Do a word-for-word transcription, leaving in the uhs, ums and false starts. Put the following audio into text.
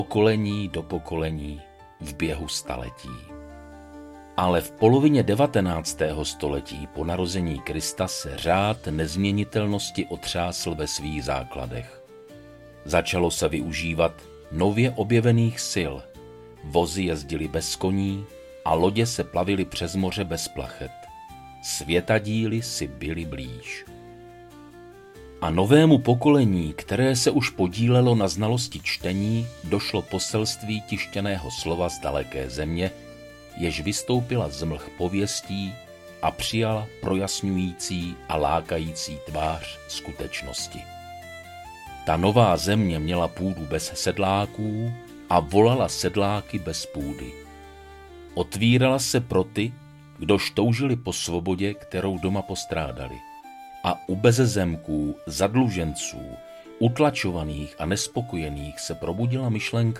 pokolení do pokolení v běhu staletí. Ale v polovině devatenáctého století po narození Krista se řád nezměnitelnosti otřásl ve svých základech. Začalo se využívat nově objevených sil. Vozy jezdily bez koní a lodě se plavily přes moře bez plachet. Světadíly si byly blíž. A novému pokolení, které se už podílelo na znalosti čtení, došlo poselství tištěného slova z daleké země, jež vystoupila z mlh pověstí a přijala projasňující a lákající tvář skutečnosti. Ta nová země měla půdu bez sedláků a volala sedláky bez půdy. Otvírala se pro ty, kdož toužili po svobodě, kterou doma postrádali. A u bezezemků, zadluženců, utlačovaných a nespokojených se probudila myšlenka